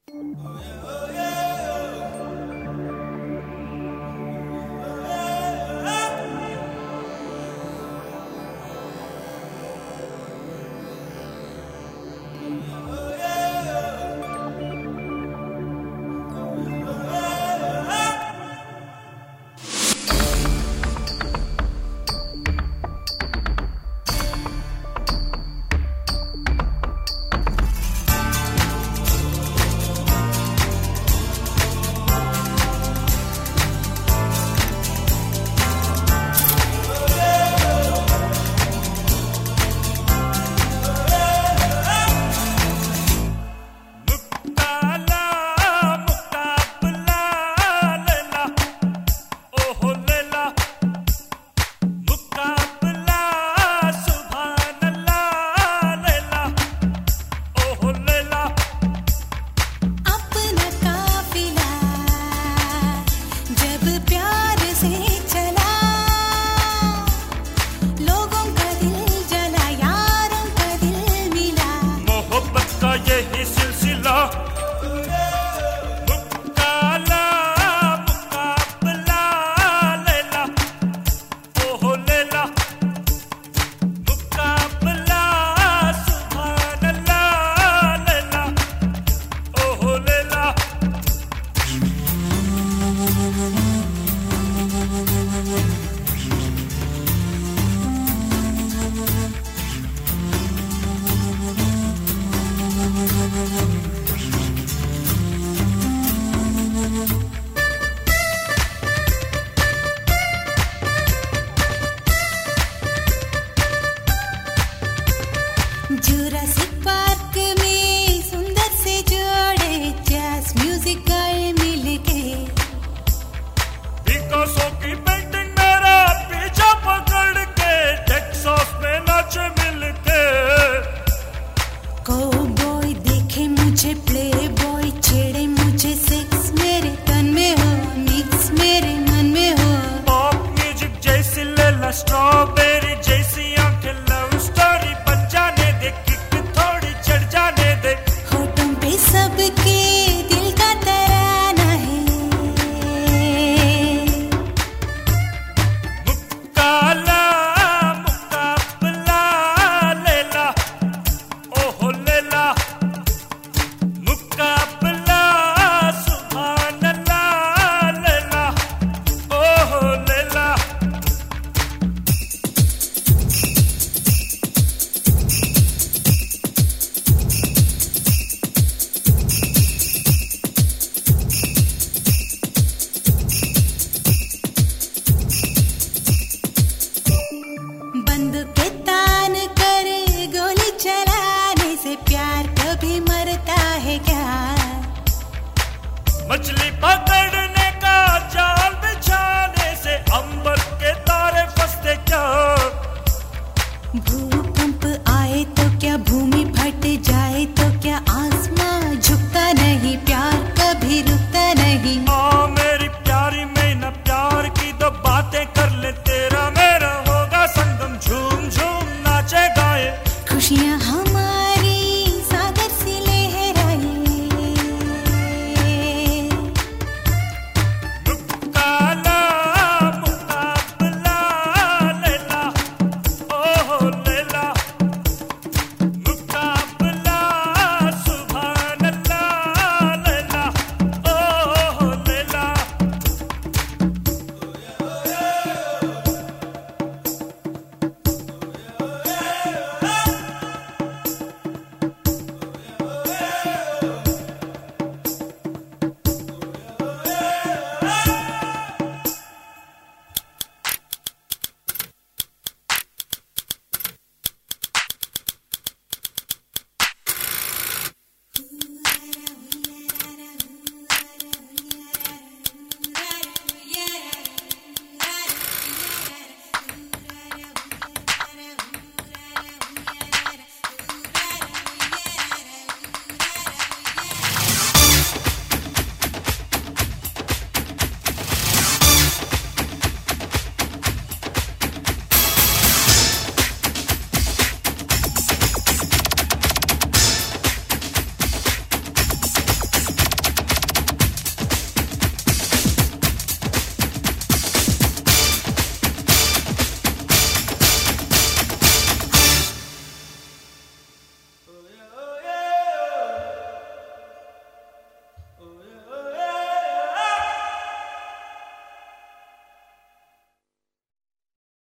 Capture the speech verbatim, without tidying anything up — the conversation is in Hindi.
जुरासिक पार्क में सुंदर से जोड़े जैज म्यूजिक गाए मिलके, पिकासो की पेंटिंग मेरा पीछा पकड़ के टेक्सास में नाचे मिलके। काउबॉय देखे मुझे, प्ले बॉय छेड़े मुझे, सेक्स मेरे तन में हो, मिक्स मेरे मन में हो। पॉप म्यूजिक जैसी लेला, स्ट्रॉबेरी जैसी आंखें, लव स्टोरी बन जाने दे, किक थोड़ी चढ़ जाने दे। होठों पे सबके दिल का तराना है, मुक्काला मुकाबला लेला, ओहो लेला, मुकाबला सुभान अल्लाह लेला, ओहो लेला। बंदूक के तान कर गोली चलाने से प्यार कभी मरता है क्या? मछली पकड़